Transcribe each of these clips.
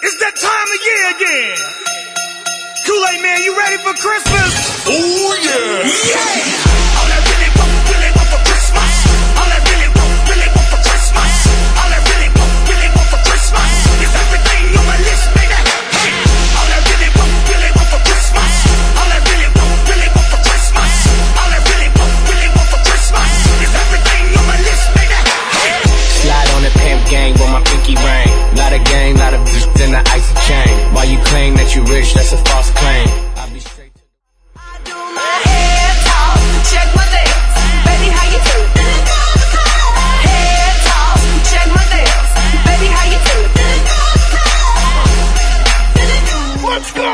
It's that time of year again. Kool-Aid man, you ready for Christmas? Oh yeah! Yeah! All I really want for Christmas. All I really want for Christmas. All I really want for Christmas is everything on my list, baby. Hey! All I really want for Christmas. All I really want for Christmas. All I really want for Christmas is everything on my list, baby. Hey! Slide on the pimp gang with my pinky ring. Not a gang, not a bitch, then the icy chain. While you claim that you rich, that's a false claim. I'll be straight to I do my head talk, check my dance, baby how you do? Head talk, check my dance, baby how you do? Let's go!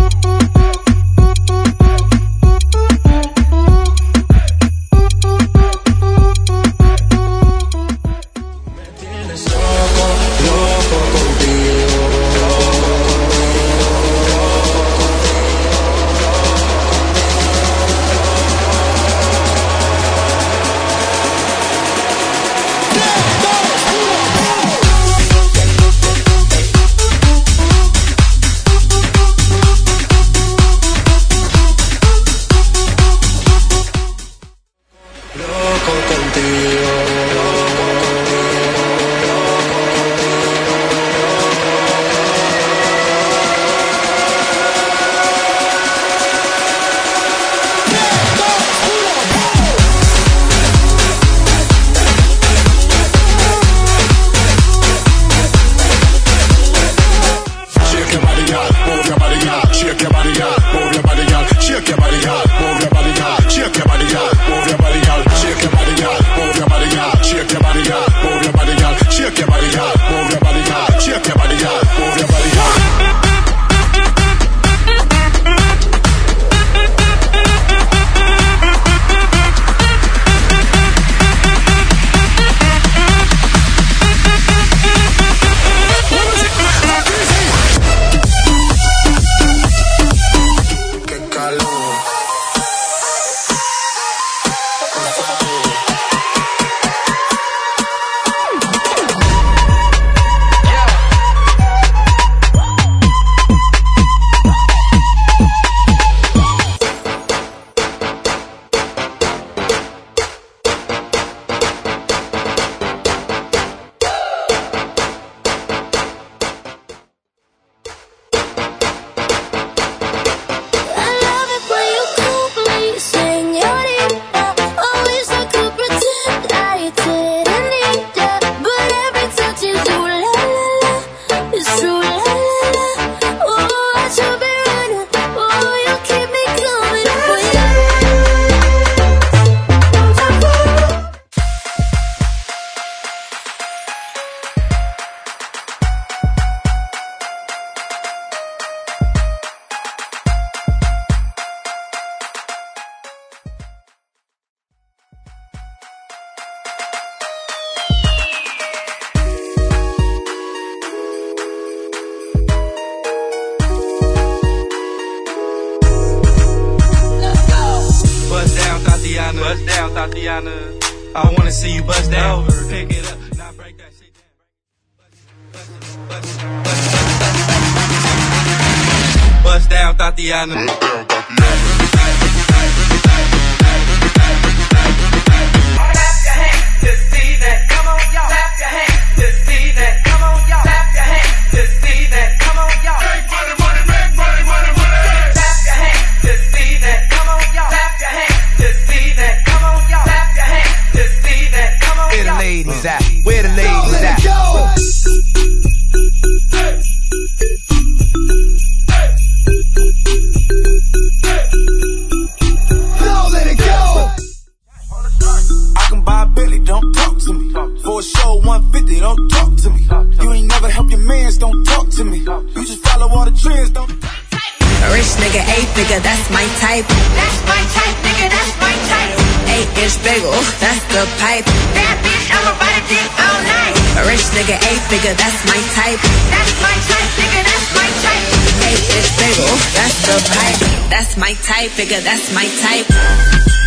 Bust down, Tatiana. I wanna see you bust down. Pick it up, now break that shit down. Bust down, Tatiana. Bust down, Tatiana. Clap your hands to see that. Come on, y'all. Clap your hands to see that. Come on, y'all. Clap your hands to see that. Come on, y'all. Make money, money, make money, money, money. Clap your hands to see that. Come on, y'all. Clap your hands to see that. Come on, y'all. Clap your hands to see that. Come on, y'all. where the ladies at? Where the ladies at? Don't talk to me. For a show 150, don't talk to me. You ain't never help your mans, don't talk to me. You just follow all the trends, don't. A rich nigga, 8-figure, that's my type. That's my type, nigga, that's my type. 8-inch bagel, that's the pipe. That bitch, I'ma ride a dick all night. A rich nigga, 8-figure, that's my type. That's my type, nigga, that's my type. 8-inch bagel, that's the pipe. That's my type, figure, that's my type.